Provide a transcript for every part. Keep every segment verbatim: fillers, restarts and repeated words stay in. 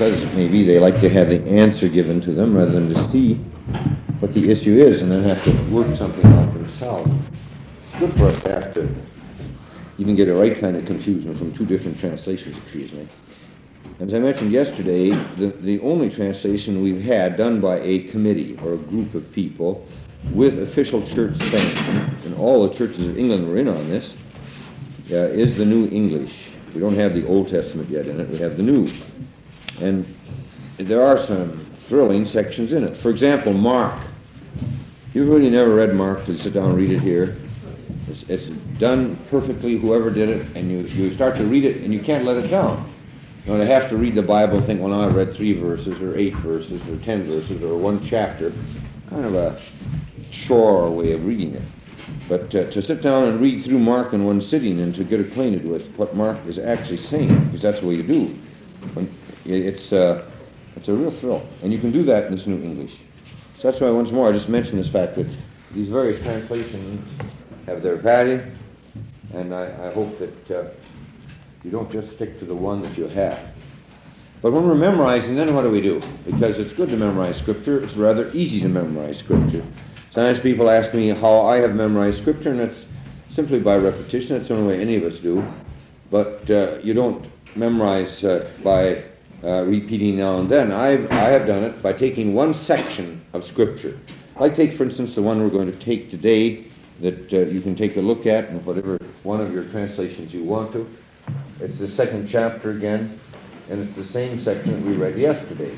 because maybe they like to have the answer given to them rather than to see what the issue is and then have to work something out themselves. It's good for us to have to even get a right kind of confusion from two different translations occasionally. As I mentioned yesterday, the, the only translation we've had done by a committee or a group of people with official church sanction, and all the churches of England were in on this, uh, is the New English. We don't have the Old Testament yet in it, we have the New. And there are some thrilling sections in it. For example, Mark. You've really never read Mark, please sit down and read it here. It's, it's done perfectly, whoever did it, and you, you start to read it and you can't let it down. You know, to have to read the Bible and think, well, now I've read three verses or eight verses or ten verses or one chapter. Kind of a chore way of reading it. But uh, to sit down and read through Mark in one sitting and to get acquainted with what Mark is actually saying, because that's the way you do. When it's, uh, it's a real thrill. And you can do that in this New English. So that's why, once more, I just mentioned this fact that these various translations have their value, and I, I hope that uh, you don't just stick to the one that you have. But when we're memorizing, then what do we do? Because it's good to memorize Scripture. It's rather easy to memorize Scripture. Sometimes people ask me how I have memorized Scripture, and it's simply by repetition. It's the only way any of us do. But uh, you don't memorize uh, by uh, repeating now and then. I've, I have done it by taking one section of Scripture. Like take, for instance, the one we're going to take today that uh, you can take a look at in whatever one of your translations you want to. It's the second chapter again, and it's the same section that we read yesterday.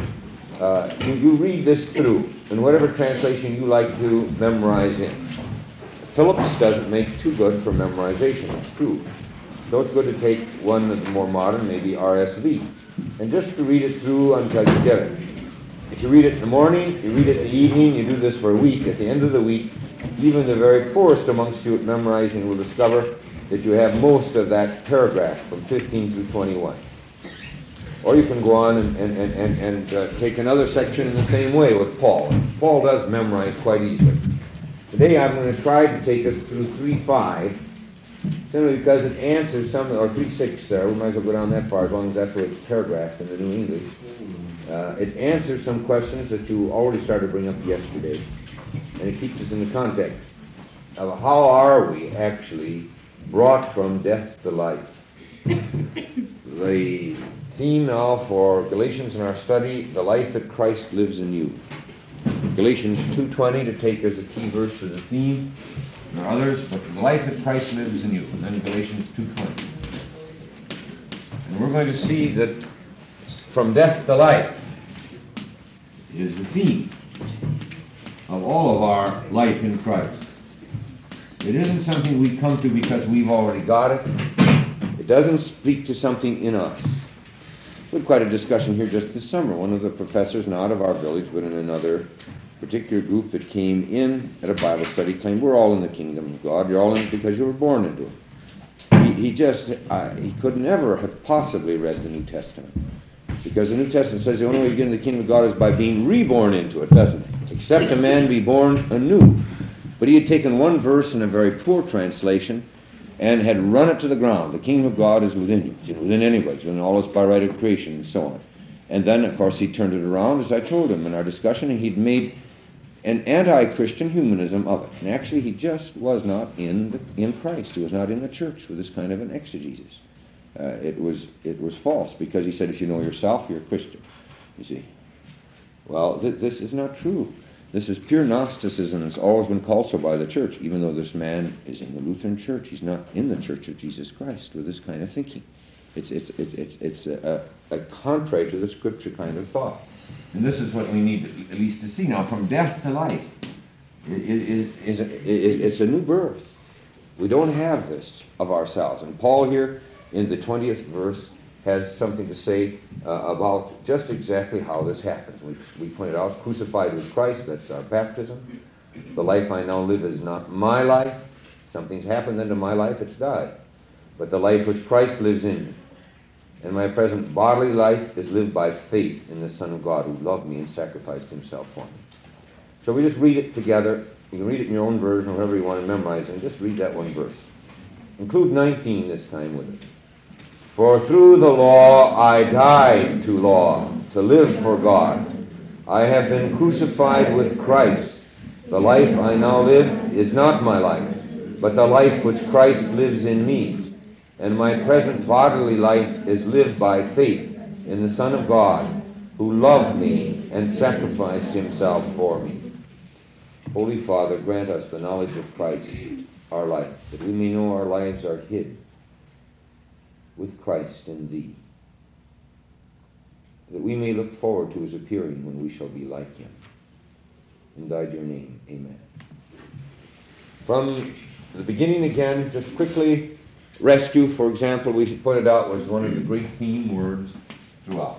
Uh, you, you read this through, in whatever translation you like to memorize in. Phillips doesn't make too good for memorization, it's true. So it's good to take one of the more modern, maybe R S V, and just to read it through until you get it. If you read it in the morning, you read it in the evening, you do this for a week. At the end of the week, even the very poorest amongst you at memorizing will discover that you have most of that paragraph from fifteen through twenty-one. Or you can go on and, and, and, and, and uh, take another section in the same way with Paul. Paul does memorize quite easily. Today I'm going to try to take us through three five, simply because it answers some, or three six there, we might as well go down that far as long as that's where it's paragraphed in the New English. Uh, it answers some questions that you already started to bring up yesterday. And it keeps us in the context of how are we actually brought from death to life. The theme now for Galatians in our study, the life that Christ lives in you. Galatians two twenty to take as a key verse for the theme. There are others, but the life that Christ lives in you. And then Galatians two twenty. And we're going to see that from death to life is the theme of all of our life in Christ. It isn't something we come to because we've already got it. It doesn't speak to something in us. We had quite a discussion here just this summer. One of the professors, not of our village, but in another particular group that came in at a Bible study, claimed we're all in the kingdom of God. You're all in it because you were born into it. He, he just, uh, he could never have possibly read the New Testament. Because the New Testament says the only way you get into the kingdom of God is by being reborn into it, doesn't it? Except a man be born anew. But he had taken one verse in a very poor translation and had run it to the ground. The kingdom of God is within you. It's within anybody. It's within all us by right of creation and so on. And then, of course, he turned it around, as I told him in our discussion, and he'd made an anti-Christian humanism of it. And actually, he just was not in the, in Christ. He was not in the church with this kind of an exegesis. Uh, it was it was false, because he said, if you know yourself, you're a Christian. You see. Well, th- this is not true. This is pure Gnosticism. It's always been called so by the church, even though this man is in the Lutheran church. He's not in the Church of Jesus Christ with this kind of thinking. It's it's it's it's, it's a, a, a contrary to the Scripture kind of thought. And this is what we need to, at least to see now. From death to life, it, it, it, is a, it, it's a new birth. We don't have this of ourselves. And Paul here, in the twentieth verse, has something to say uh, about just exactly how this happens. We, we pointed out, crucified with Christ, that's our baptism. The life I now live is not my life. Something's happened then to my life, it's died. But the life which Christ lives in me, and my present bodily life is lived by faith in the Son of God who loved me and sacrificed himself for me. So we just read it together. You can read it in your own version, or whatever you want to memorize, and just read that one verse. Include nineteen this time with it. For through the law I died to law, to live for God. I have been crucified with Christ. The life I now live is not my life, but the life which Christ lives in me. And my present bodily life is lived by faith in the Son of God, who loved me and sacrificed himself for me. Holy Father, grant us the knowledge of Christ, our life, that we may know our lives are hid with Christ in thee, that we may look forward to his appearing when we shall be like him. In thy dear name, amen. From the beginning again, just quickly, rescue, for example, we pointed out was one of the great theme words throughout.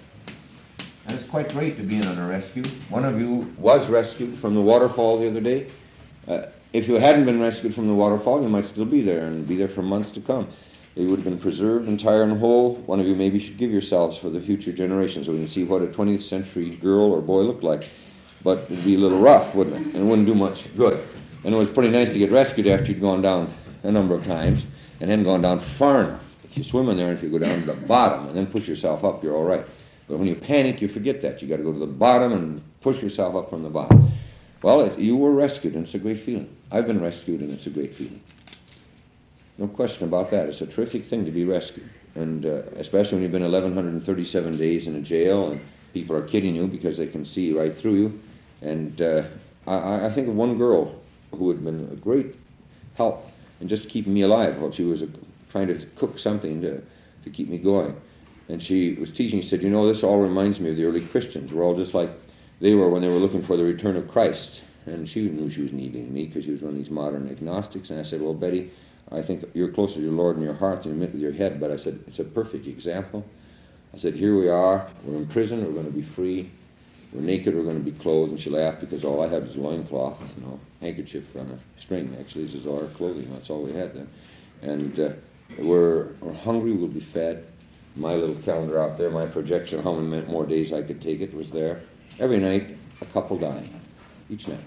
And it's quite great to be in on a rescue. One of you was rescued from the waterfall the other day. Uh, if you hadn't been rescued from the waterfall, you might still be there and be there for months to come. You would have been preserved entire and whole. One of you maybe should give yourselves for the future generations so we can see what a twentieth century girl or boy looked like. But it'd be a little rough, wouldn't it? And it wouldn't do much good. And it was pretty nice to get rescued after you'd gone down a number of times and then gone down far enough. If you swim in there and if you go down to the bottom and then push yourself up, you're all right. But when you panic, you forget that. You got to go to the bottom and push yourself up from the bottom. Well, it, you were rescued, and it's a great feeling. I've been rescued, and it's a great feeling. No question about that. It's a terrific thing to be rescued, and uh, especially when you've been eleven thirty-seven days in a jail, and people are kidding you because they can see right through you. And uh, I, I think of one girl who had been a great help in just keeping me alive while she was uh, trying to cook something to, to keep me going. And she was teaching, she said, you know, this all reminds me of the early Christians. We're all just like they were when they were looking for the return of Christ. And she knew she was needing me because she was one of these modern agnostics. And I said, well, Betty, I think you're closer to your Lord in your heart than you admit with your head. But I said, it's a perfect example. I said, here we are. We're in prison. We're going to be free. We're naked. We're going to be clothed. And she laughed because all I had was a loincloth, you know, handkerchief on a string, actually. This is all our clothing. That's all we had then. And uh, we're, we're hungry. We'll be fed. My little calendar out there, my projection of how many more days I could take it was there. Every night, a couple dying. Each night.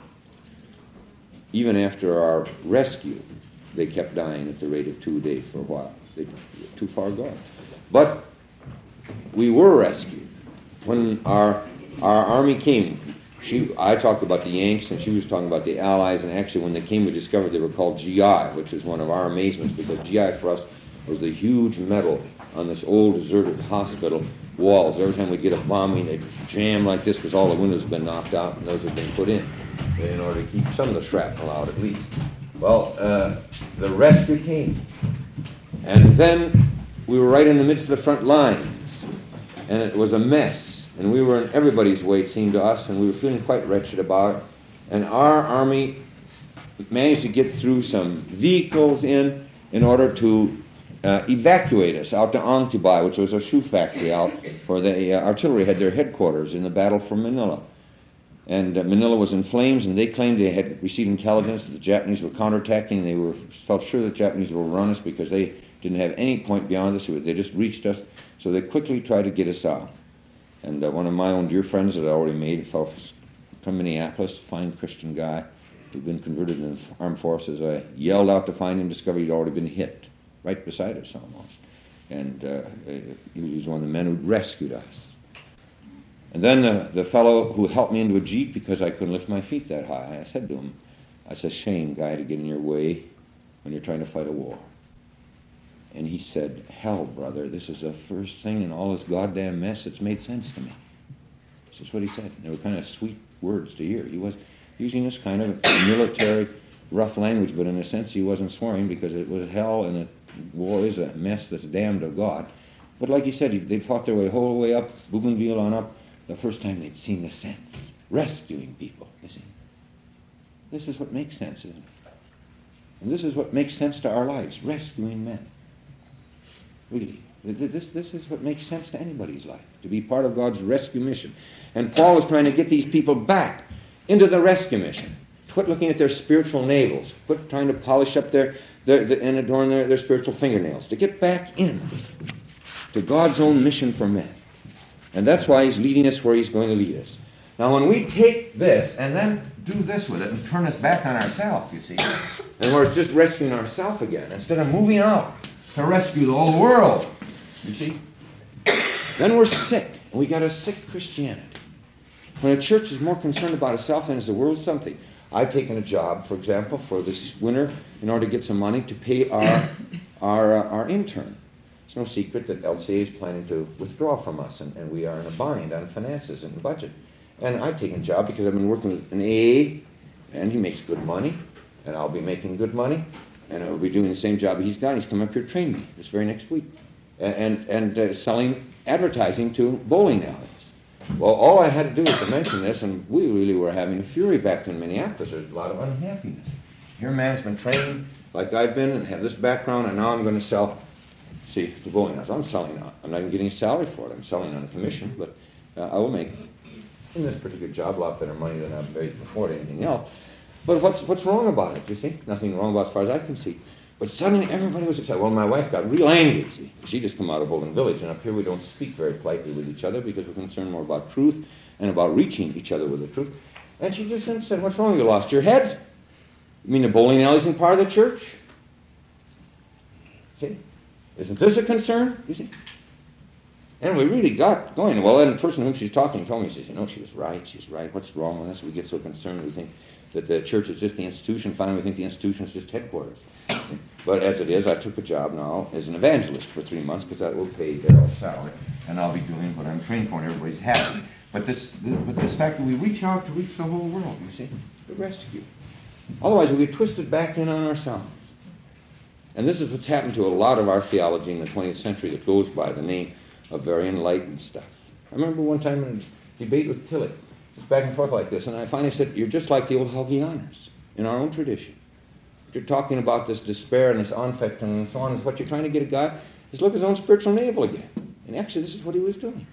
Even after our rescue, they kept dying at the rate of two a day for a while. They were too far gone. But we were rescued. When our our army came, she I talked about the Yanks, and she was talking about the Allies, and actually when they came, we discovered they were called G I, which is one of our amazements, because G I for us was the huge metal on this old deserted hospital walls. Every time we'd get a bombing, they'd jam like this because all the windows had been knocked out and those had been put in in order to keep some of the shrapnel out at least. Well, uh, the rescue came. And then we were right in the midst of the front lines. And it was a mess. And we were in everybody's way, it seemed to us, and we were feeling quite wretched about it. And our army managed to get through some vehicles in in order to Uh, evacuate us out to Antubai, which was a shoe factory out where the uh, artillery had their headquarters in the battle for Manila. And uh, Manila was in flames, and they claimed they had received intelligence that the Japanese were counterattacking. They were felt sure the Japanese would run us because they didn't have any point beyond us. They just reached us, so they quickly tried to get us out. And uh, one of my own dear friends that I already made, a fellow from Minneapolis, fine Christian guy who'd been converted in the armed forces, I yelled out to find him, discovered he'd already been hit. Right beside us almost. And uh, he was one of the men who rescued us. And then uh, the fellow who helped me into a Jeep because I couldn't lift my feet that high, I said to him, it's a shame, guy, to get in your way when you're trying to fight a war. And he said, hell, brother, this is the first thing in all this goddamn mess that's made sense to me. This is what he said. They were kind of sweet words to hear. He was using this kind of military, rough language, but in a sense he wasn't swearing because it was hell and it war is a mess that's damned of God. But like he said, they'd fought their way whole way up, Bougainville on up, the first time they'd seen the sense. Rescuing people, you see. This is what makes sense, isn't it? And this is what makes sense to our lives, rescuing men. Really. This, this is what makes sense to anybody's life, to be part of God's rescue mission. And Paul is trying to get these people back into the rescue mission. Quit looking at their spiritual navels. Quit trying to polish up their, their, their and adorn their, their spiritual fingernails. To get back in to God's own mission for men. And that's why he's leading us where he's going to lead us. Now when we take this and then do this with it and turn us back on ourselves, you see, and we're just rescuing ourselves again, instead of moving out to rescue the whole world, You see? Then we're sick, and we got a sick Christianity. When a church is more concerned about itself than is the world, something. I've taken a job, for example, for this winter in order to get some money to pay our our, uh, our intern. It's no secret that L C A is planning to withdraw from us, and, and we are in a bind on finances and budget. And I've taken a job because I've been working with an A A, and he makes good money, and I'll be making good money, and I'll be doing the same job he's got. He's come up here to train me this very next week, and and, and uh, selling advertising to bowling alleys. Well, all I had to do was to mention this, and we really were having a fury back in Minneapolis. There's a lot of unhappiness. Here, a man's been trained like I've been and have this background, and now I'm going to sell, see, the bowling alleys. I'm selling on. I'm not even getting a salary for it. I'm selling on a commission, but uh, I will make, in this particular job, a lot better money than I've made before at anything else. But what's what's wrong about it, you see? Nothing wrong about it as far as I can see. But suddenly everybody was excited. Well, my wife got real angry. See, she just come out of Holden Village, and up here we don't speak very politely with each other because we're concerned more about truth and about reaching each other with the truth. And she just said, "What's wrong? You lost your heads? You mean the bowling alley isn't part of the church? See, isn't this a concern? You see?" And we really got going. Well, then the person whom she's talking told me, she says, "You know, she was right. She's right. What's wrong with us? We get so concerned. We think that the church is just the institution. Finally, we think the institution is just headquarters." But as it is, I took a job now as an evangelist for three months because that will pay their salary, and I'll be doing what I'm trained for, and everybody's happy. But this, but this fact that we reach out to reach the whole world, you see, the rescue. Otherwise, we get twisted back in on ourselves. And this is what's happened to a lot of our theology in the twentieth century that goes by the name of very enlightened stuff. I remember one time in a debate with Tillich, just back and forth like this, and I finally said, "You're just like the old Haugianers in our own tradition. You're talking about this despair and this Anfechtung and so on, is what you're trying to get a guy is look at his own spiritual navel again." And actually, this is what he was doing.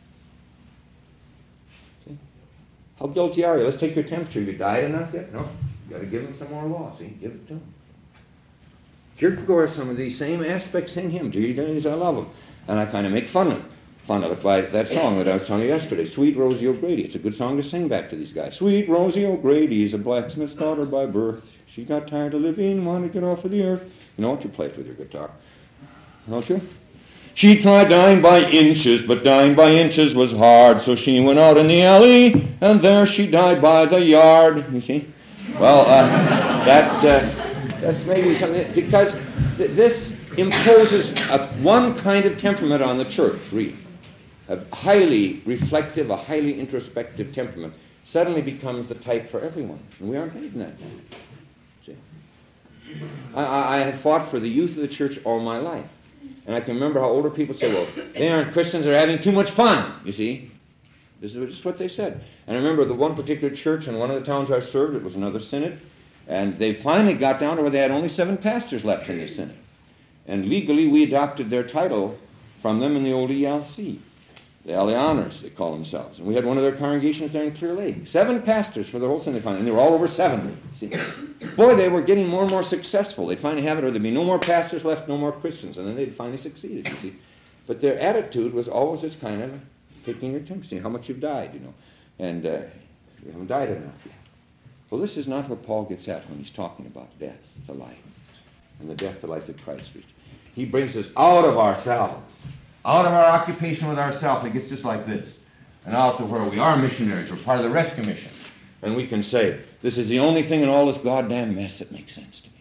See? How guilty are you? Let's take your temperature. Have you died enough yet? No. You've got to give him some more law. See? Give it to him. Kierkegaard has some of these same aspects in him. Do you know these? I love them. And I kind of make fun of it. Fun of it by that song that I was telling you yesterday, Sweet Rosie O'Grady. It's a good song to sing back to these guys. Sweet Rosie O'Grady is a blacksmith's daughter by birth. She got tired of living, wanted to get off of the earth. You know what? You play it with your guitar. Don't you? She tried dying by inches, but dying by inches was hard. So she went out in the alley, and there she died by the yard. You see? Well, uh, that uh, that's maybe something, because th- this imposes a, one kind of temperament on the church, really. A highly reflective, a highly introspective temperament suddenly becomes the type for everyone. And we aren't made in that manner. See? I, I have fought for the youth of the church all my life. And I can remember how older people say, well, they aren't Christians, they're having too much fun, you see. This is just what they said. And I remember the one particular church in one of the towns I served, it was another synod, and they finally got down to where they had only seven pastors left in the synod. And legally we adopted their title from them in the old E L C. The Alianers, they call themselves. And we had one of their congregations there in Clear Lake. Seven pastors for the whole synod, and they were all over seventy. See? Boy, they were getting more and more successful. They'd finally have it, or there'd be no more pastors left, no more Christians, and then they'd finally succeeded, you see. But their attitude was always this kind of taking your time, seeing how much you've died, you know. And uh, you haven't died enough yet. Well, this is not what Paul gets at when he's talking about death to life, and the death to life that Christ reached. He brings us out of ourselves, out of our occupation with ourselves. It gets just like this. And out to where we are missionaries. We're part of the rescue mission. And we can say, this is the only thing in all this goddamn mess that makes sense to me.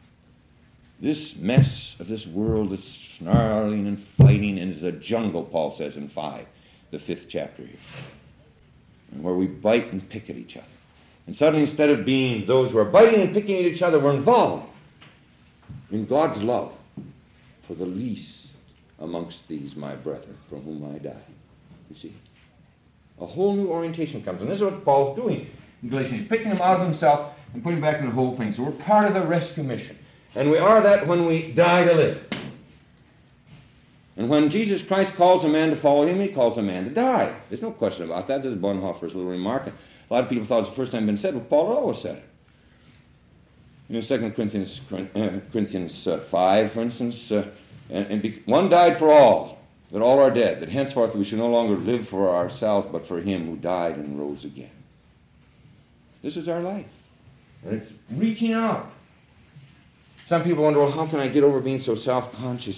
This mess of this world that's snarling and fighting and is a jungle, Paul says in five, the fifth chapter here. And where we bite and pick at each other. And suddenly, instead of being those who are biting and picking at each other, we're involved in God's love for the least amongst these, my brethren, from whom I die. You see? A whole new orientation comes. And this is what Paul's doing in Galatians. He's picking them out of himself and putting back in the whole thing. So we're part of the rescue mission. And we are that when we die to live. And when Jesus Christ calls a man to follow him, he calls a man to die. There's no question about that. This is Bonhoeffer's little remark. A lot of people thought it was the first time it had been said. Well, Paul always said it. You know, Second Corinthians, uh, Corinthians uh, five, for instance, uh, and, and be, one died for all, that all are dead, that henceforth we should no longer live for ourselves, but for him who died and rose again. This is our life. And it's reaching out. Some people wonder, well, how can I get over being so self-conscious and,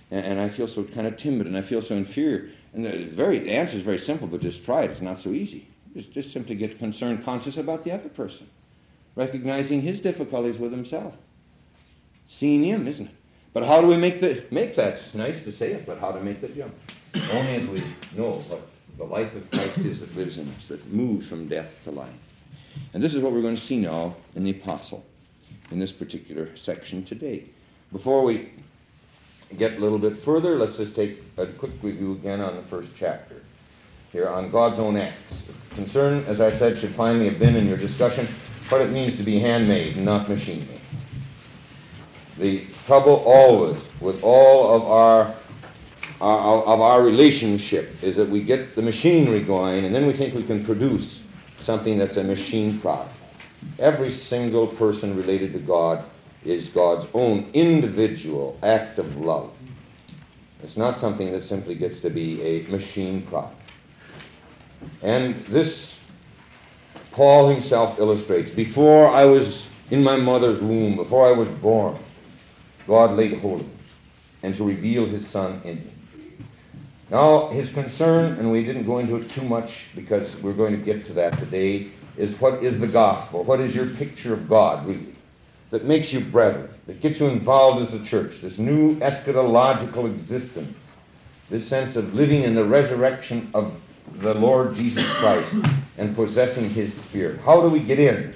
and, and I feel so kind of timid, and I feel so inferior. And the, very, the answer is very simple, but just try it. It's not so easy. Just, just simply get concerned, conscious about the other person, recognizing his difficulties with himself, seeing him, isn't it? But how do we make the make that? It's nice to say it, but how to make the jump? Only as we know what the life of Christ is that lives in us, that moves from death to life. And this is what we're going to see now in the Apostle, in this particular section today. Before we get a little bit further, let's just take a quick review again on the first chapter, here on God's own acts. Concern, as I said, should finally have been in your discussion what it means to be handmade and not machine-made. The trouble always with all of our, our of our relationship is that we get the machinery going and then we think we can produce something that's a machine product. Every single person related to God is God's own individual act of love. It's not something that simply gets to be a machine product. And this Paul himself illustrates. Before I was in my mother's womb, before I was born, God laid hold of me and to reveal his Son in me. Now, his concern, and we didn't go into it too much because we're going to get to that today, is what is the gospel? What is your picture of God, really, that makes you brethren, that gets you involved as a church, this new eschatological existence, this sense of living in the resurrection of the Lord Jesus Christ and possessing his Spirit. How do we get in?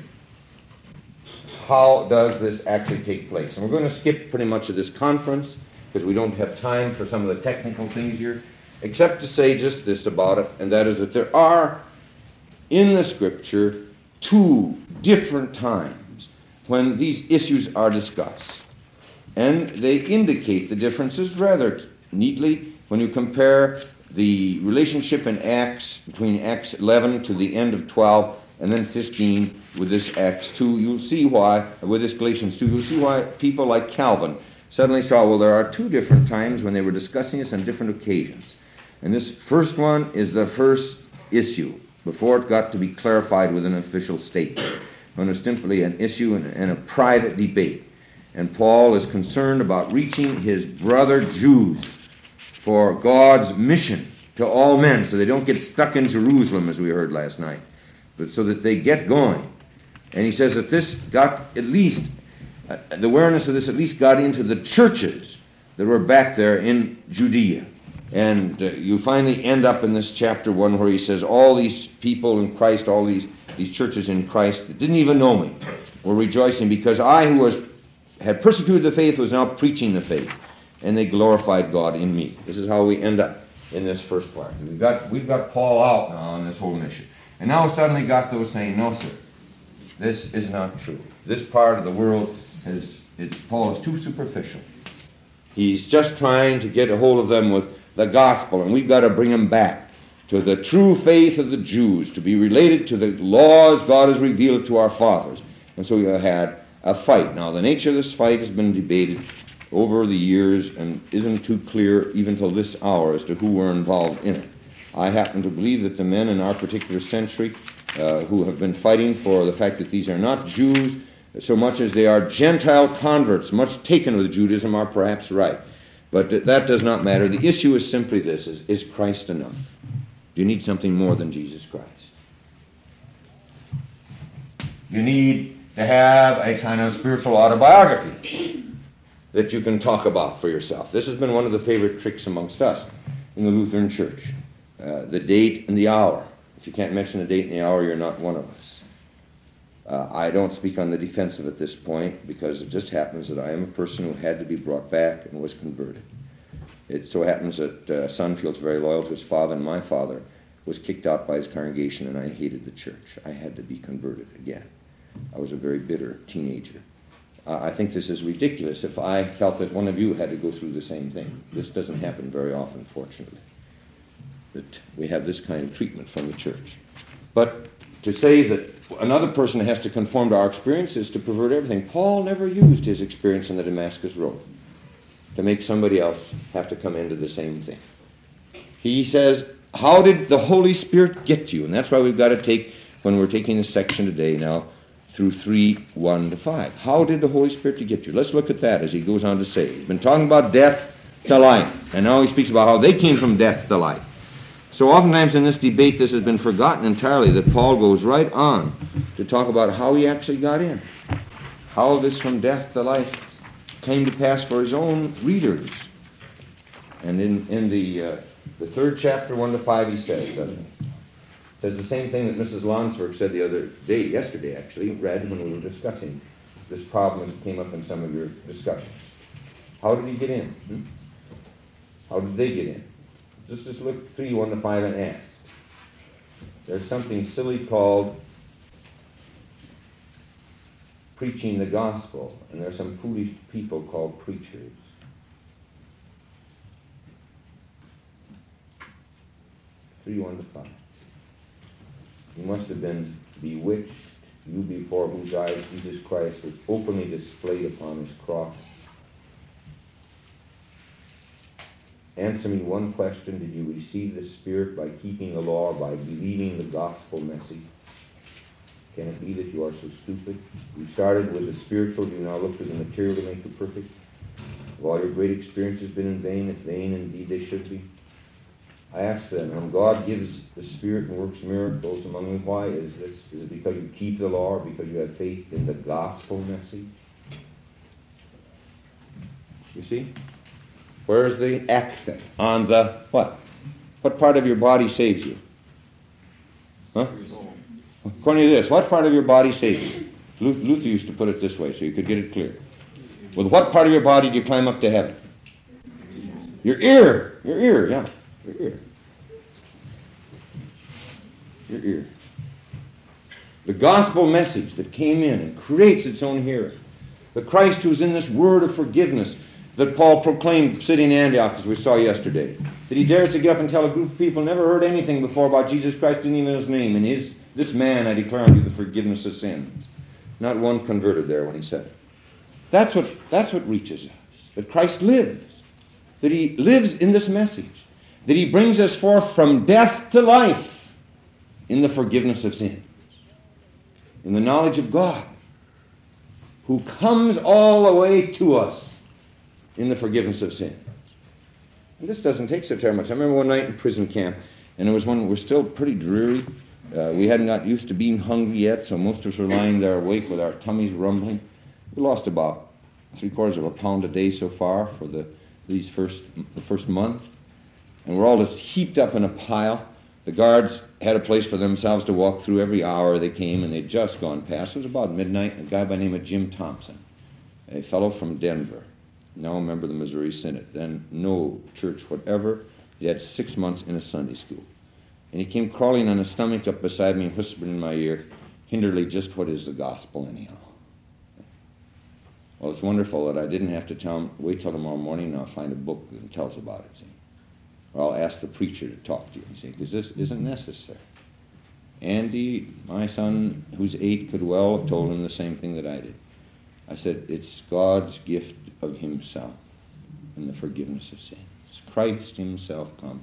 How does this actually take place? And we're going to skip pretty much of this conference because we don't have time for some of the technical things here, except to say just this about it, and that is that there are in the Scripture two different times when these issues are discussed. And they indicate the differences rather neatly when you compare the relationship in Acts, between Acts eleven to the end of twelve, and then fifteen with this Acts two. You'll see why, with this Galatians two, you'll see why people like Calvin suddenly saw, well, there are two different times when they were discussing this on different occasions. And this first one is the first issue, before it got to be clarified with an official statement, when it was simply an issue and, and a private debate. And Paul is concerned about reaching his brother Jews for God's mission to all men, so they don't get stuck in Jerusalem, as we heard last night, but so that they get going. And he says that this got at least, uh, the awareness of this at least got into the churches that were back there in Judea. And uh, you finally end up in this chapter one where he says all these people in Christ, all these, these churches in Christ that didn't even know me, were rejoicing because I, who was had persecuted the faith, was now preaching the faith. And they glorified God in me. This is how we end up in this first part. We've got, we've got Paul out now on this whole mission. And now we suddenly got those saying, no, sir, this is not true. This part of the world is, is Paul is too superficial. He's just trying to get a hold of them with the gospel, and we've got to bring them back to the true faith of the Jews, to be related to the laws God has revealed to our fathers. And so we have had a fight. Now, the nature of this fight has been debated over the years and isn't too clear even till this hour as to who were involved in it. I happen to believe that the men in our particular century uh, who have been fighting for the fact that these are not Jews so much as they are Gentile converts, much taken with Judaism, are perhaps right. But that does not matter. The issue is simply this, is, is Christ enough? Do you need something more than Jesus Christ? You need to have a kind of spiritual autobiography that you can talk about for yourself. This has been one of the favorite tricks amongst us in the Lutheran Church. Uh, the date and the hour. If you can't mention the date and the hour, you're not one of us. Uh, I don't speak on the defensive at this point because it just happens that I am a person who had to be brought back and was converted. It so happens that uh, son feels very loyal to his father, and my father was kicked out by his congregation, and I hated the church. I had to be converted again. I was a very bitter teenager. Uh, I think this is ridiculous if I felt that one of you had to go through the same thing. This doesn't happen very often, fortunately, that we have this kind of treatment from the church. But to say that another person has to conform to our experience is to pervert everything. Paul never used his experience on the Damascus Road to make somebody else have to come into the same thing. He says, how did the Holy Spirit get to you? And that's why we've got to take, when we're taking this section today now, through three, one to five. How did the Holy Spirit get you? Let's look at that as he goes on to say. He's been talking about death to life. And now he speaks about how they came from death to life. So oftentimes in this debate, this has been forgotten entirely, that Paul goes right on to talk about how he actually got in. How this from death to life came to pass for his own readers. And in, in the, uh, the third chapter, one to five, he says, doesn't he? Says the same thing that Missus Lonsberg said the other day, yesterday actually, read when we were discussing this problem that came up in some of your discussions. How did he get in? Hmm? How did they get in? Just, just look three, one to five and ask. There's something silly called preaching the gospel, and there's some foolish people called preachers. Three, one to five. You must have been bewitched, you before whose eyes Jesus Christ was openly displayed upon his cross. Answer me one question. Did you receive the Spirit by keeping the law, by believing the gospel message? Can it be that you are so stupid? You started with the spiritual, do you now look to the material to make you perfect? Have all your great experiences been in vain, if vain indeed they should be? I ask them, when God gives the Spirit and works miracles among you, why is this? Is it because you keep the law or because you have faith in the gospel message? You see? Where's the accent? On the what? What part of your body saves you? Huh? According to this, what part of your body saves you? Luther used to put it this way so you could get it clear. With what part of your body do you climb up to heaven? Your ear. Your ear, yeah. Your ear. Your ear. The gospel message that came in and creates its own hearing. The Christ who's in this word of forgiveness that Paul proclaimed sitting in Antioch, as we saw yesterday. That he dares to get up and tell a group of people never heard anything before about Jesus Christ, didn't even know his name. And his, this man, I declare unto you the forgiveness of sins. Not one converted there when he said it. That's what, that's what reaches us. That Christ lives. That he lives in this message. That he brings us forth from death to life in the forgiveness of sins. In the knowledge of God, who comes all the way to us in the forgiveness of sins. And this doesn't take so terribly much. I remember one night in prison camp, and it was when we were still pretty dreary. Uh, we hadn't got used to being hungry yet, so most of us were lying there awake with our tummies rumbling. We lost about three quarters of a pound a day so far for the these first the first month. And we're all just heaped up in a pile. The guards had a place for themselves to walk through every hour they came, and they'd just gone past. It was about midnight. A guy by the name of Jim Thompson, a fellow from Denver, now a member of the Missouri Synod, then no church whatever. He had six months in a Sunday school. And he came crawling on his stomach up beside me and whispered in my ear, Hinderly, just what is the gospel anyhow? Well, it's wonderful that I didn't have to tell him, wait till tomorrow morning and I'll find a book that tells about it, see? Or I'll ask the preacher to talk to you, see, because this isn't necessary. Andy, my son, who's eight, could well have told him the same thing that I did. I said, it's God's gift of himself in the forgiveness of sins. Christ himself comes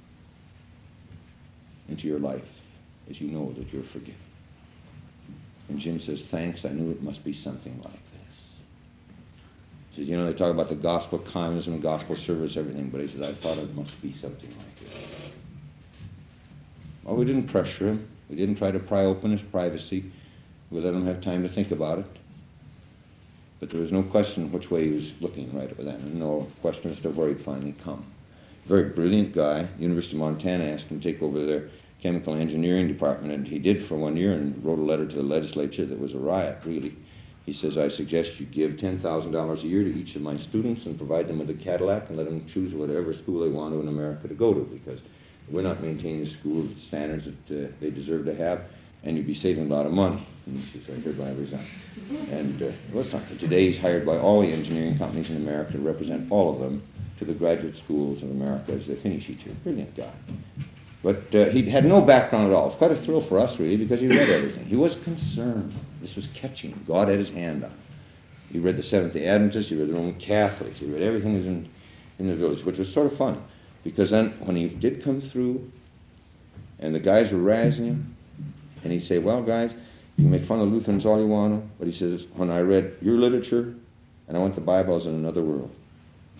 into your life as you know that you're forgiven. And Jim says, thanks, I knew it must be something like this. He says, you know, they talk about the gospel communism, gospel service, everything, but he says, I thought it must be something like this. Well, we didn't pressure him. We didn't try to pry open his privacy. We let him have time to think about it. But there was no question which way he was looking right then, and no question as to where he'd finally come. Very brilliant guy. University of Montana asked him to take over their chemical engineering department, and he did for one year and wrote a letter to the legislature that was a riot, really. He says, I suggest you give ten thousand dollars a year to each of my students and provide them with a Cadillac and let them choose whatever school they want to in America to go to, because we're not maintaining the school standards that uh, they deserve to have, and you'd be saving a lot of money. And he says, I hereby resign. And uh, well, it's not. Today he's hired by all the engineering companies in America to represent all of them to the graduate schools of America as they finish each year. Brilliant guy. But uh, he had no background at all. It's quite a thrill for us, really, because he read everything. He was concerned. This was catching him. God had his hand on him. He read the Seventh-day Adventists. He read the Roman Catholics. He read everything that was in, in the village, which was sort of fun. Because then when he did come through and the guys were razzing him, and he'd say, well, guys, you can make fun of Lutherans all you want to, but he says, when I read your literature and I went to Bible, I was in another world.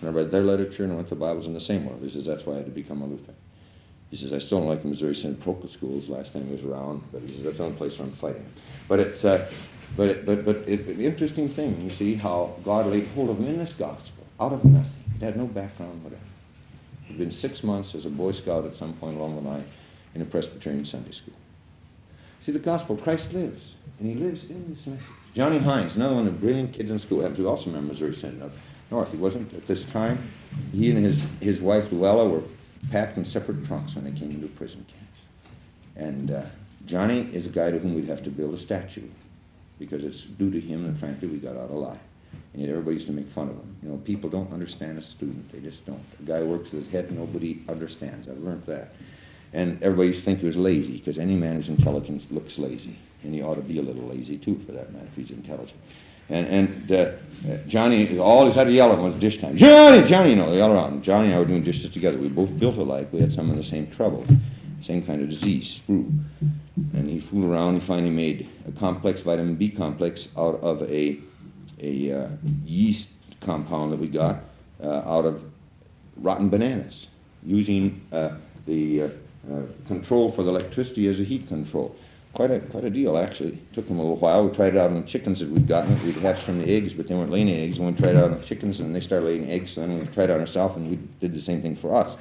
And I read their literature and I went to Bibles in the same world. He says, that's why I had to become a Lutheran. He says, I still don't like the Missouri Synod Procol schools last time he was around, but he says, that's the only place where I'm fighting. But it's, uh, but, it, but, but it, the interesting thing, you see how God laid hold of him in this gospel, out of nothing. He had no background, whatever. He'd been six months as a Boy Scout at some point along the line in a Presbyterian Sunday school. See, the gospel, Christ lives, and he lives in this message. Johnny Hines, another one of the brilliant kids in school, happens to also remember Missouri Synod up north. He wasn't at this time. He and his, his wife, Luella, were packed in separate trunks when they came into prison camps. And uh, Johnny is a guy to whom we'd have to build a statue because it's due to him that, frankly, we got out alive. And yet everybody used to make fun of him. You know, people don't understand a student. They just don't. A guy works with his head, nobody understands. I've learned that. And everybody used to think he was lazy because any man who's intelligent looks lazy. And he ought to be a little lazy, too, for that matter, if he's intelligent. And, and uh, Johnny, all he had to yell at him was dish time. Johnny, Johnny, you know, they yell around. Johnny and I were doing dishes together. We both built alike. We had some of the same trouble, same kind of disease, sprue. And he fooled around. He finally made a complex, vitamin B complex, out of a, a uh, yeast compound that we got uh, out of rotten bananas, using uh, the uh, uh, control for the electricity as a heat control. Quite a quite a deal, actually. It took them a little while. We tried it out on the chickens that we'd gotten. We'd hatched from the eggs, but they weren't laying eggs. And we tried it out on the chickens, and they started laying eggs. And then we tried it on ourselves, and we did the same thing for us.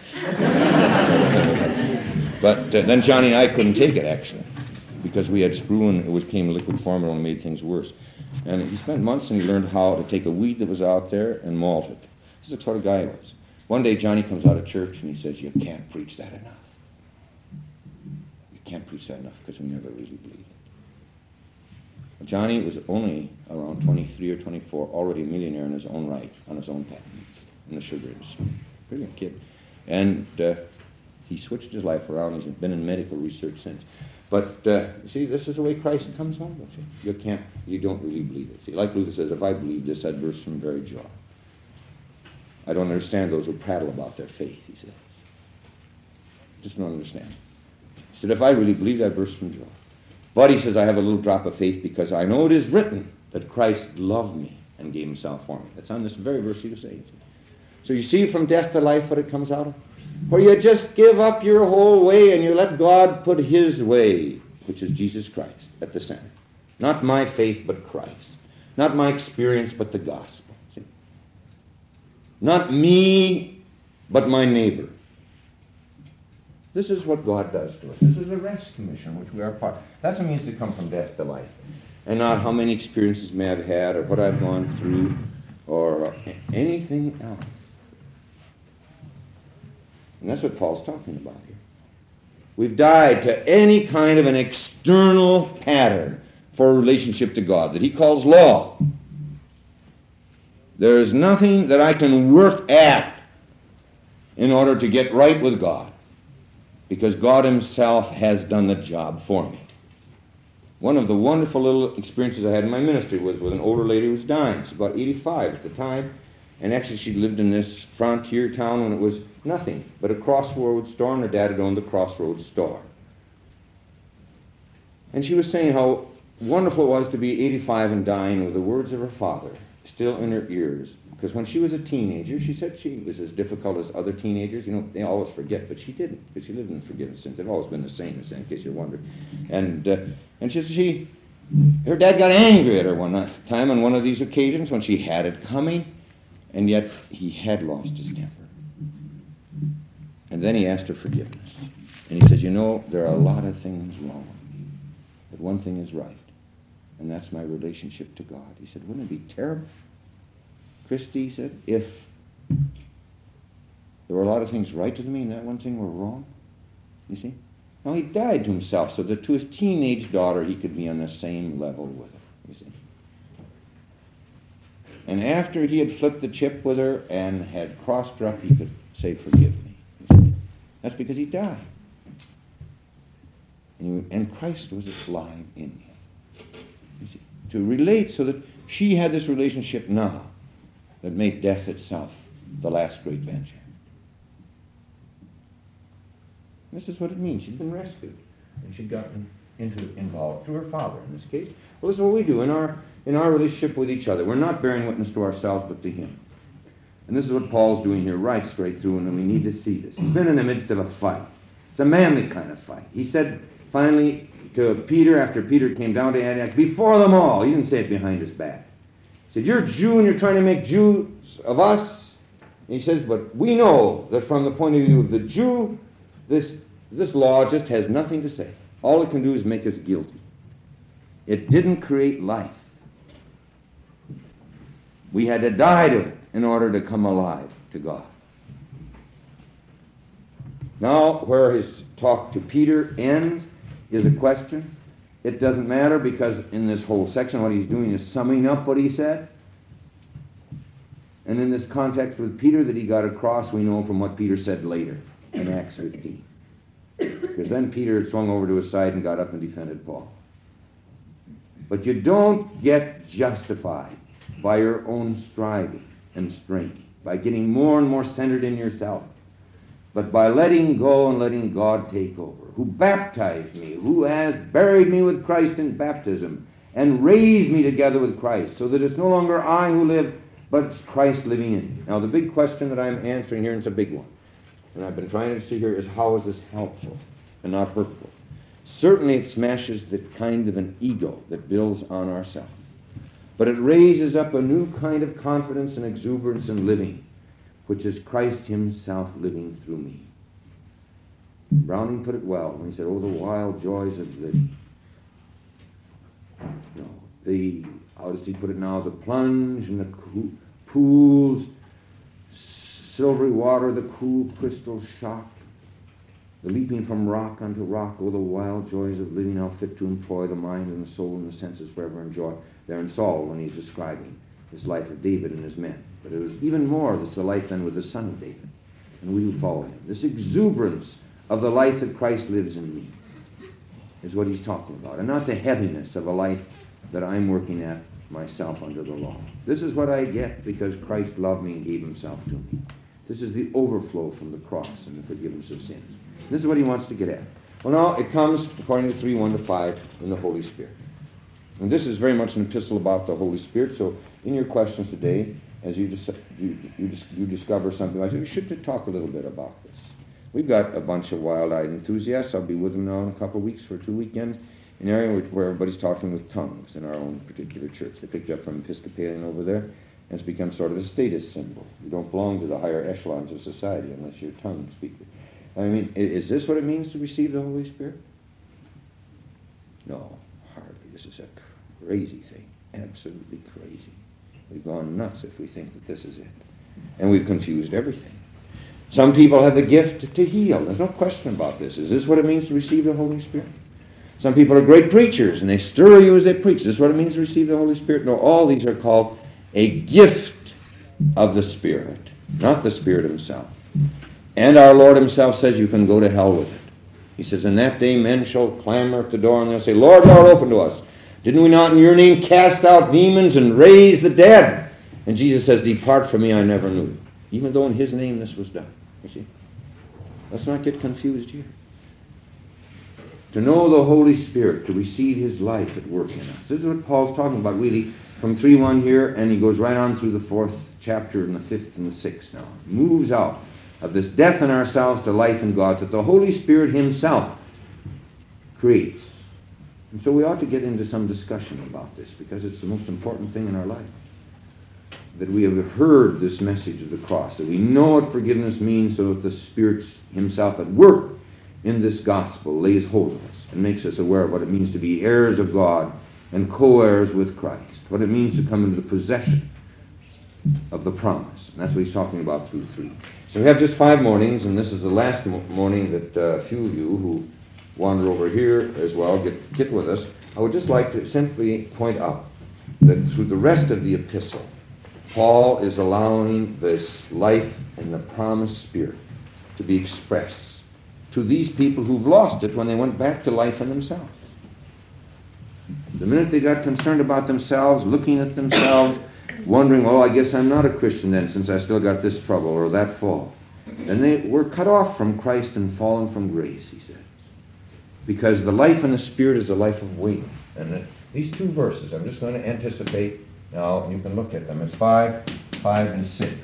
But uh, then Johnny and I couldn't take it, actually, because we had sprue, and it became liquid formula and made things worse. And he spent months, and he learned how to take a weed that was out there and malt it. This is the sort of guy he was. One day, Johnny comes out of church, and he says, you can't preach that enough. Can't preach that enough because we never really believed it. Johnny was only around twenty-three or twenty-four, already a millionaire in his own right, on his own patents in the sugar industry. Brilliant kid. And uh, he switched his life around. He's been in medical research since. But uh, see, this is the way Christ comes home. Don't you? You can't, you don't really believe it. See, like Luther says, if I believed this, I'd burst from very joy. I don't understand those who prattle about their faith, he says. Just don't understand. He said, if I really believed, I'd burst from joy. But he says, I have a little drop of faith because I know it is written that Christ loved me and gave himself for me. That's on this very verse you say. So you see from death to life what it comes out of? Where you just give up your whole way and you let God put his way, which is Jesus Christ, at the center. Not my faith, but Christ. Not my experience, but the gospel. See? Not me, but my neighbor. This is what God does to us. This is a rest commission, which we are part of. That's what it means to come from death to life. And not how many experiences may I've had, or what I've gone through, or anything else. And that's what Paul's talking about here. We've died to any kind of an external pattern for a relationship to God that he calls law. There is nothing that I can work at in order to get right with God, because God himself has done the job for me. One of the wonderful little experiences I had in my ministry was with an older lady who was dying. She was about eighty-five at the time, and actually she lived in this frontier town when it was nothing but a Crossroads store, and her dad had owned the Crossroads store. And she was saying how wonderful it was to be eighty-five and dying with the words of her father still in her ears. Because when she was a teenager, she said she was as difficult as other teenagers. You know, they always forget, but she didn't, because she lived in forgiveness since. They've always been the same, in case you're wondering. And uh, and she, she, her dad got angry at her one time on one of these occasions when she had it coming, and yet he had lost his temper. And then he asked her forgiveness. And he says, you know, there are a lot of things wrong with me, but one thing is right, and that's my relationship to God. He said, wouldn't it be terrible, Christy said, if there were a lot of things right to me and that one thing were wrong? You see? Now, he died to himself so that to his teenage daughter he could be on the same level with her, you see. And after he had flipped the chip with her and had crossed her up, he could say, forgive me. You see? That's because he died. And, he, and Christ was alive in him. You see? To relate so that she had this relationship now that made death itself the last great venture. This is what it means. She'd been rescued, and she'd gotten into involved through her father in this case. Well, this is what we do in our in our relationship with each other. We're not bearing witness to ourselves, but to him. And this is what Paul's doing here, right straight through, and we need to see this. He's been in the midst of a fight. It's a manly kind of fight. He said finally to Peter, after Peter came down to Antioch, before them all, he didn't say it behind his back. He said, you're a Jew and you're trying to make Jews of us. And he says, but we know that from the point of view of the Jew, this, this law just has nothing to say. All it can do is make us guilty. It didn't create life. We had to die to it in order to come alive to God. Now, where his talk to Peter ends is a question. It doesn't matter, because in this whole section what he's doing is summing up what he said. And in this context with Peter that he got across, we know from what Peter said later in Acts fifteen. Because then Peter had swung over to his side and got up and defended Paul. But you don't get justified by your own striving and straining, by getting more and more centered in yourself, but by letting go and letting God take over, who baptized me, who has buried me with Christ in baptism, and raised me together with Christ, so that it's no longer I who live, but it's Christ living in me. Now, the big question that I'm answering here, and it's a big one, and I've been trying to see here, is how is this helpful and not hurtful? Certainly it smashes the kind of an ego that builds on ourselves. But it raises up a new kind of confidence and exuberance in living, which is Christ himself living through me. Browning put it well when he said, oh, the wild joys of living. No, the, how does he put it now? The plunge in the coo- pools, silvery water, the cool crystal shock, the leaping from rock unto rock, oh, the wild joys of living, how fit to employ the mind and the soul and the senses forever in joy. There in Saul when he's describing his life of David and his men. But it was even more, that's the life then with the son of David, and we who follow him. This exuberance of the life that Christ lives in me is what he's talking about, and not the heaviness of a life that I'm working at myself under the law. This is what I get because Christ loved me and gave himself to me. This is the overflow from the cross and the forgiveness of sins. This is what he wants to get at. Well, now, it comes, according to three one to five, in the Holy Spirit. And this is very much an epistle about the Holy Spirit, so in your questions today, as you, dis- you, you, dis- you discover something, I say, we should talk a little bit about this. We've got a bunch of wild-eyed enthusiasts. I'll be with them now in a couple of weeks for two weekends, in an area where everybody's talking with tongues in our own particular church. They picked up from Episcopalian over there, and it's become sort of a status symbol. You don't belong to the higher echelons of society unless you're a tongue speaker. I mean, is this what it means to receive the Holy Spirit? No, hardly. This is a crazy thing, absolutely crazy. We've gone nuts if we think that this is it. And we've confused everything. Some people have the gift to heal. There's no question about this. Is this what it means to receive the Holy Spirit? Some people are great preachers, and they stir you as they preach. Is this what it means to receive the Holy Spirit? No, all these are called a gift of the Spirit, not the Spirit himself. And our Lord himself says you can go to hell with it. He says, in that day men shall clamor at the door, and they'll say, Lord, Lord, open to us. Didn't we not in your name cast out demons and raise the dead? And Jesus says, depart from me, I never knew you. Even though in his name this was done. You see? Let's not get confused here. To know the Holy Spirit, to receive his life at work in us. This is what Paul's talking about really from three one here, and he goes right on through the fourth chapter and the fifth and the sixth now. He moves out of this death in ourselves to life in God that the Holy Spirit himself creates. And so we ought to get into some discussion about this because it's the most important thing in our life. That we have heard this message of the cross, that we know what forgiveness means so that the Spirit himself at work in this gospel lays hold of us and makes us aware of what it means to be heirs of God and co-heirs with Christ, what it means to come into the possession of the promise. And that's what he's talking about through three. So we have just five mornings, and this is the last morning that a uh, few of you who wander over here as well get, get with us. I would just like to simply point out that through the rest of the epistle, Paul is allowing this life and the promised Spirit to be expressed to these people who've lost it when they went back to life in themselves. The minute they got concerned about themselves, looking at themselves, wondering, oh, I guess I'm not a Christian then since I still got this trouble or that fault, then they were cut off from Christ and fallen from grace, he says. Because the life in the Spirit is a life of waiting. And it, these two verses, I'm just going to anticipate now, and you can look at them. It's five, five, and six.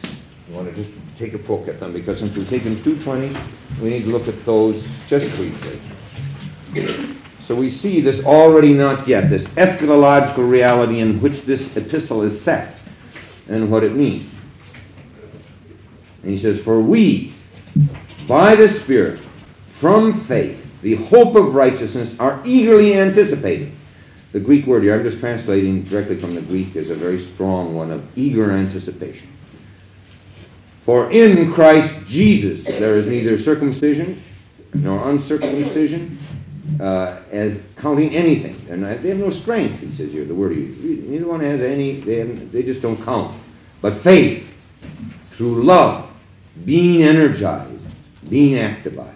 You want to just take a poke at them, because since we've taken two twenty, we need to look at those just briefly. So we see this already not yet, this eschatological reality in which this epistle is set and what it means. And he says, for we, by the Spirit, from faith, the hope of righteousness, are eagerly anticipating. The Greek word here, I'm just translating directly from the Greek, is a very strong one of eager anticipation. For in Christ Jesus there is neither circumcision nor uncircumcision, uh, as counting anything. They're not, they have no strength, he says here, the word he uses. Neither one has any, they, have, they just don't count. But faith, through love, being energized, being activized.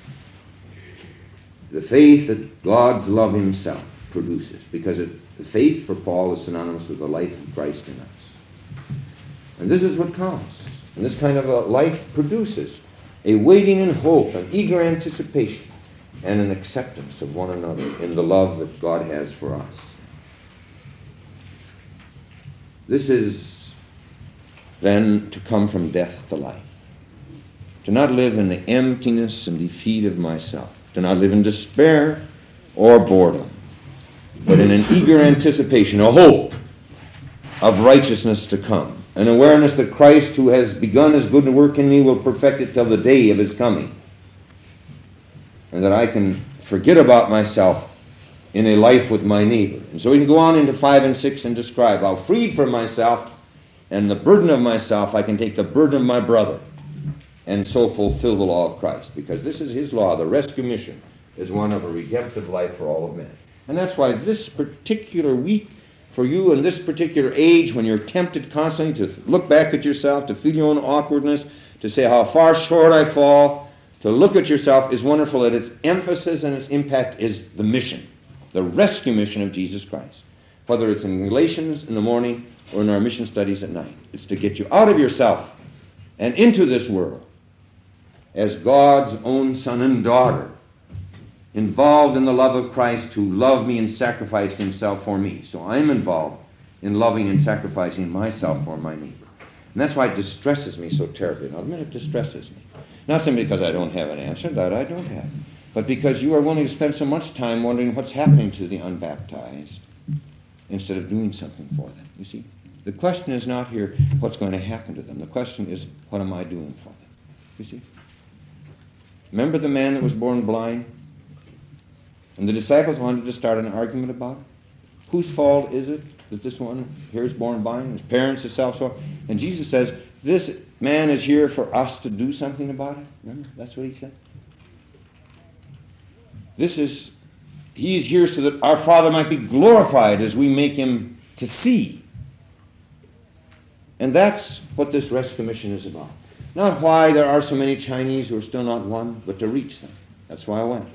The faith that God's love himself produces, because it, the faith for Paul is synonymous with the life of Christ in us. And this is what counts. And this kind of a life produces a waiting in hope, an eager anticipation, and an acceptance of one another in the love that God has for us. This is then to come from death to life. To not live in the emptiness and defeat of myself. To not live in despair or boredom, but in an eager anticipation, a hope of righteousness to come, an awareness that Christ, who has begun his good work in me, will perfect it till the day of his coming, and that I can forget about myself in a life with my neighbor. And so we can go on into five and six and describe how, freed from myself and the burden of myself, I can take the burden of my brother and so fulfill the law of Christ, because this is his law. The rescue mission is one of a redemptive life for all of men. And that's why this particular week for you in this particular age, when you're tempted constantly to look back at yourself, to feel your own awkwardness, to say how far short I fall, to look at yourself, is wonderful that its emphasis and its impact is the mission, the rescue mission of Jesus Christ. Whether it's in Galatians in the morning or in our mission studies at night. It's to get you out of yourself and into this world as God's own son and daughter, involved in the love of Christ, who loved me and sacrificed himself for me. So I'm involved in loving and sacrificing myself for my neighbor. And that's why it distresses me so terribly. Now, admit it distresses me. Not simply because I don't have an answer, that I don't have, but because you are willing to spend so much time wondering what's happening to the unbaptized instead of doing something for them. You see, the question is not here what's going to happen to them. The question is, what am I doing for them? You see? Remember the man that was born blind? And the disciples wanted to start an argument about it. Whose fault is it that this one here is born blind? His parents, his self so. And Jesus says, this man is here for us to do something about it. Remember? That's what he said. This is, he is here so that our Father might be glorified as we make him to see. And that's what this rescue mission is about. Not why there are so many Chinese who are still not won, but to reach them. That's why I went.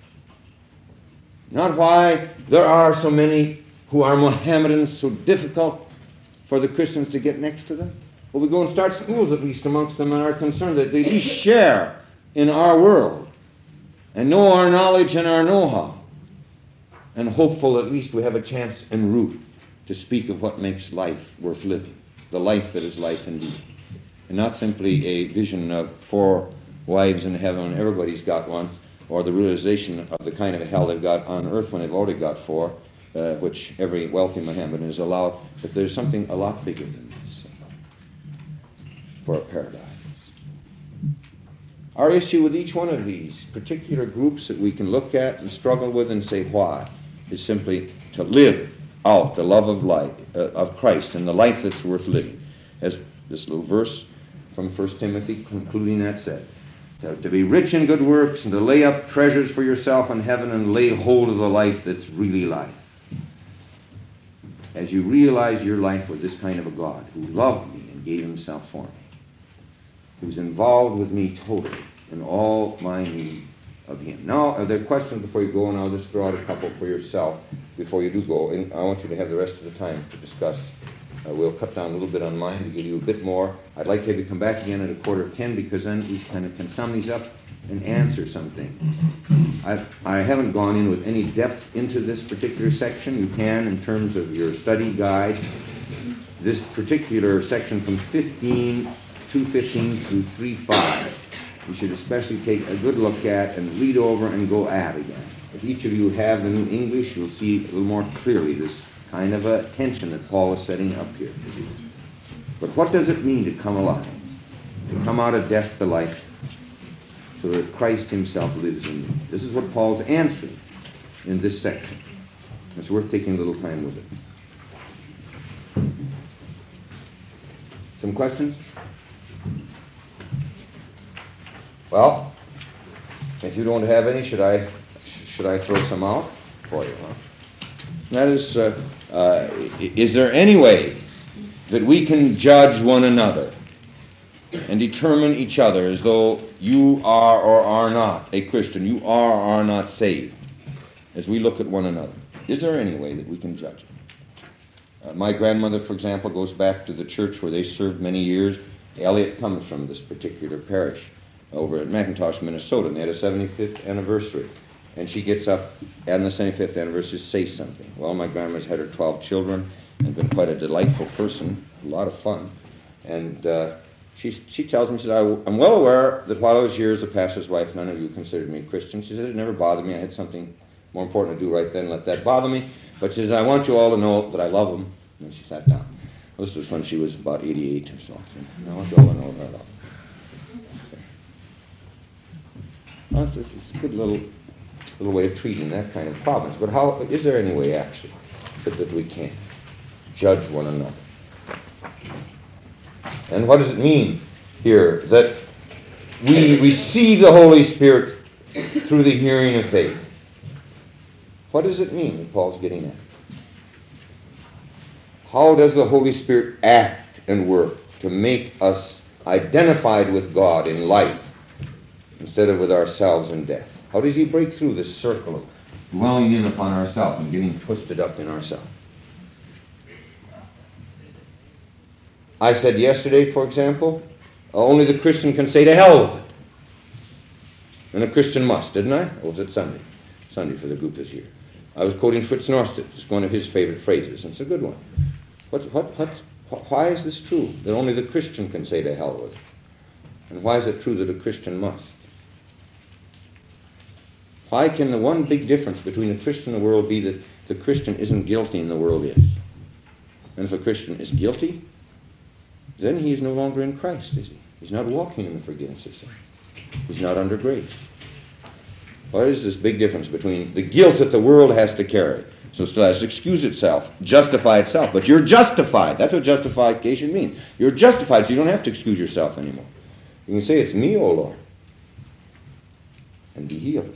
Not why there are so many who are Mohammedans, so difficult for the Christians to get next to them. But we go and start schools, at least amongst them, and are concerned that they at least share in our world and know our knowledge and our know-how. And hopeful at least we have a chance en route to speak of what makes life worth living, the life that is life indeed. And not simply a vision of four wives in heaven, everybody's got one, or the realization of the kind of hell they've got on earth when they've already got four, uh, which every wealthy Mohammedan is allowed. But there's something a lot bigger than this for a paradise. Our issue with each one of these particular groups that we can look at and struggle with and say why is simply to live out the love of life, uh, of Christ and the life that's worth living. As this little verse from First Timothy concluding that said, to be rich in good works and to lay up treasures for yourself in heaven and lay hold of the life that's really life. As you realize your life with this kind of a God who loved me and gave himself for me, who's involved with me totally in all my need of him. Now, are there questions before you go? And I'll just throw out a couple for yourself before you do go. And I want you to have the rest of the time to discuss. Uh, we'll cut down a little bit on mine to give you a bit more. I'd like to have you come back again at a quarter of ten, because then we kind of can sum these up and answer some things. I, I haven't gone in with any depth into this particular section. You can in terms of your study guide. This particular section from fifteen two fifteen through three five, you should especially take a good look at and read over and go at again. If each of you have the New English, you'll see a little more clearly this kind of a tension that Paul is setting up here. But what does it mean to come alive? To come out of death to life so that Christ himself lives in you. This is what Paul's answering in this section. It's worth taking a little time with it. Some questions? Well, if you don't have any, should I should I throw some out for you? Huh? That is, uh, uh, is there any way that we can judge one another and determine each other as though you are or are not a Christian, you are or are not saved, as we look at one another? Is there any way that we can judge it? Uh, my grandmother, for example, goes back to the church where they served many years. Elliot comes from this particular parish over at McIntosh, Minnesota, and they had a seventy-fifth anniversary. And she gets up on the seventy-fifth anniversary to say something. Well, my grandmother's had her twelve children and been quite a delightful person, a lot of fun. And uh, she, she tells me, she said, I'm well aware that while I was here as a pastor's wife, none of you considered me a Christian. She said, it never bothered me. I had something more important to do right then, let that bother me. But she says, I want you all to know that I love them. And she sat down. This was when she was about eighty-eight or so. So now I'll go and over it all. Well, this is a good little, little way of treating that kind of problems. But how is there any way, actually, that, that we can judge one another? And what does it mean here that we receive the Holy Spirit through the hearing of faith? What does it mean that Paul's getting at? How does the Holy Spirit act and work to make us identified with God in life instead of with ourselves in death? How does he break through this circle of dwelling in upon ourselves and getting twisted up in ourselves? I said yesterday, for example, only the Christian can say to hell with it. And a Christian must, didn't I? Or was it Sunday? Sunday for the group this year. I was quoting Fritz Norstedt. It's one of his favorite phrases, and it's a good one. What, what, what, why is this true, that only the Christian can say to hell with it? And why is it true that a Christian must? Why can the one big difference between a Christian and the world be that the Christian isn't guilty and the world is? And if a Christian is guilty, then he is no longer in Christ, is he? He's not walking in the forgiveness of sin. He's not under grace. What is this big difference between the guilt that the world has to carry? So it still has to excuse itself, justify itself. But you're justified. That's what justification means. You're justified, so you don't have to excuse yourself anymore. You can say, it's me, O Lord, and be healed.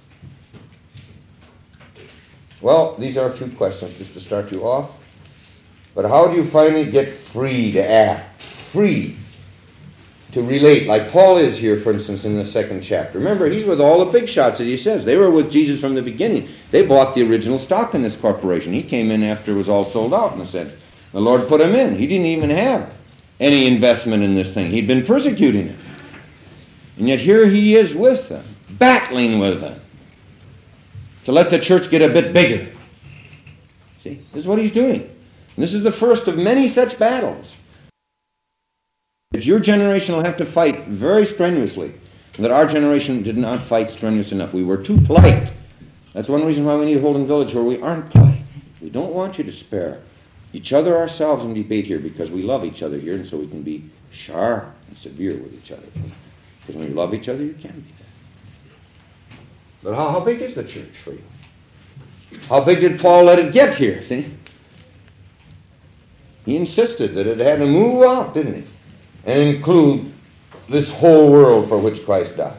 Well, these are a few questions just to start you off. But how do you finally get free to act? Free to relate, like Paul is here, for instance, in the second chapter. Remember, he's with all the big shots, as he says. They were with Jesus from the beginning. They bought the original stock in this corporation. He came in after it was all sold out, in a sense. The Lord put him in. He didn't even have any investment in this thing. He'd been persecuting it. And yet here he is with them, battling with them, to let the church get a bit bigger. See, this is what he's doing. And this is the first of many such battles that your generation will have to fight very strenuously, and that our generation did not fight strenuous enough. We were too polite. That's one reason why we need Holden Village, where we aren't polite. We don't want you to spare each other ourselves in debate here, because we love each other here, and so we can be sharp and severe with each other. Because when you love each other, you can be that. But how, how big is the church for you? How big did Paul let it get here, see? He insisted that it had to move out, didn't he? And include this whole world for which Christ died.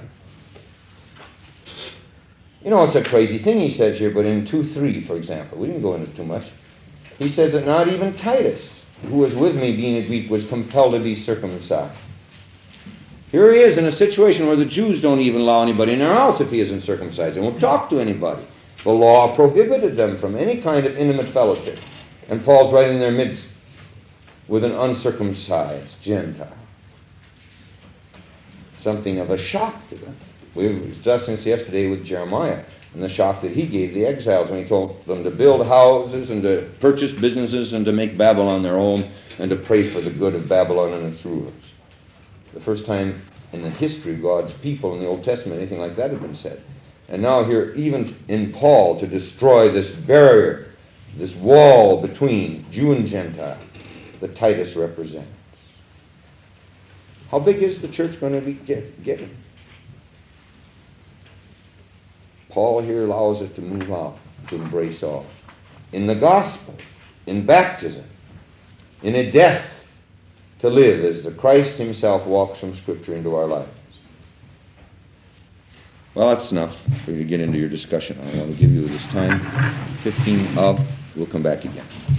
You know, it's a crazy thing he says here, but in two three, for example, we didn't go into too much. He says that not even Titus, who was with me being a Greek, was compelled to be circumcised. Here he is in a situation where the Jews don't even allow anybody in their house if he isn't circumcised. They won't talk to anybody. The law prohibited them from any kind of intimate fellowship. And Paul's right in their midst with an uncircumcised Gentile. Something of a shock to them. We were discussing this yesterday with Jeremiah, and the shock that he gave the exiles when he told them to build houses and to purchase businesses and to make Babylon their home and to pray for the good of Babylon and its rulers. The first time in the history of God's people in the Old Testament anything like that had been said. And now here, even in Paul, to destroy this barrier, this wall between Jew and Gentile that Titus represents. How big is the church going to be get, getting? Paul here allows it to move out, to embrace all. In the gospel, in baptism, in a death to live as the Christ himself walks from Scripture into our lives. Well, that's enough for you to get into your discussion. I want to give you this time, fifteen of, we'll come back again.